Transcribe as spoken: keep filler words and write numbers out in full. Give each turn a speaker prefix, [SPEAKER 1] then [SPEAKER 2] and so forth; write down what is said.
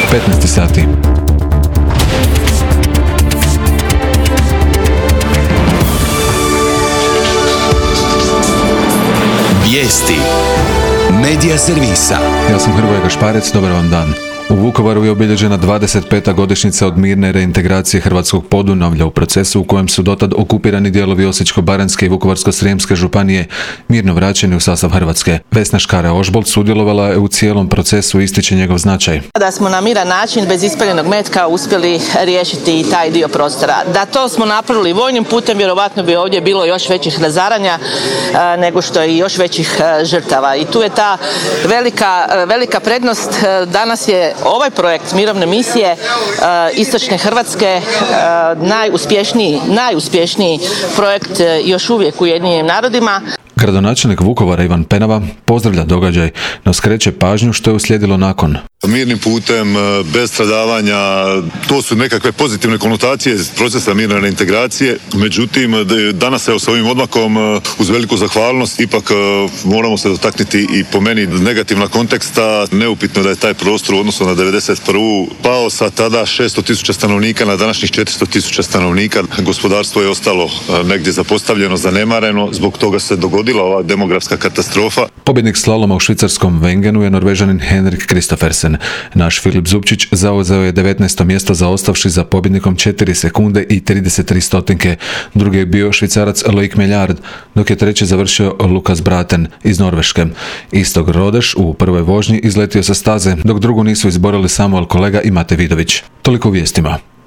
[SPEAKER 1] petnaest sati.
[SPEAKER 2] Vijesti Medija servisa.
[SPEAKER 1] Ja sam Hrvoje Gašparec, dobar vam dan. U Vukovaru je obilježena dvadeset peta godišnjica od mirne reintegracije Hrvatskog Podunavlja u procesu u kojem su dotad okupirani dijelovi Osječko-baranjske i Vukovarsko-srijemske županije mirno vraćeni u sastav Hrvatske. Vesna Škare-Ožbolt sudjelovala je u cijelom procesu, ističe njegov značaj.
[SPEAKER 3] Da smo na miran način, bez ispaljenog metka, uspjeli riješiti i taj dio prostora. Da to smo napravili vojnim putem, vjerovatno bi ovdje bilo još većih razaranja nego što je i još većih žrtava. I tu je ta velika, velika prednost. Danas je ovaj projekt mirovne misije uh, Istočne Hrvatske uh, najuspješniji, najuspješniji projekt uh, još uvijek u Ujedinjenim narodima.
[SPEAKER 1] Gradonačelnik Vukovara Ivan Penava pozdravlja događaj, no skreće pažnju što je uslijedilo nakon.
[SPEAKER 4] Mirnim putem, bez stradavanja, to su nekakve pozitivne konotacije iz procesa mirne reintegracije. Međutim, danas evo s ovim odmakom, uz veliku zahvalnost, ipak moramo se dotaknuti i po meni negativna konteksta. Neupitno da je taj prostor u odnosu na devedeset prvu pao sa tada šesto tisuća stanovnika na današnjih četiristo tisuća stanovnika. Gospodarstvo je ostalo negdje zapostavljeno, zanemareno, zbog toga se dogodila ova demografska katastrofa.
[SPEAKER 1] Pobjednik slaloma u švicarskom Wengenu je Norvežanin Henrik Kristoffersen. Naš Filip Zupčić zauzeo je devetnaesto mjesto zaostavši za pobjednikom četiri sekunde i trideset tri stotinke. Drugi je bio Švicarac Loic Meillard, dok je treći završio Lukas Braten iz Norveške. Istog Rodeš u prvoj vožnji izletio sa staze, dok drugu nisu izborili Samuel Kolega i Mate Vidović. Toliko u vijestima.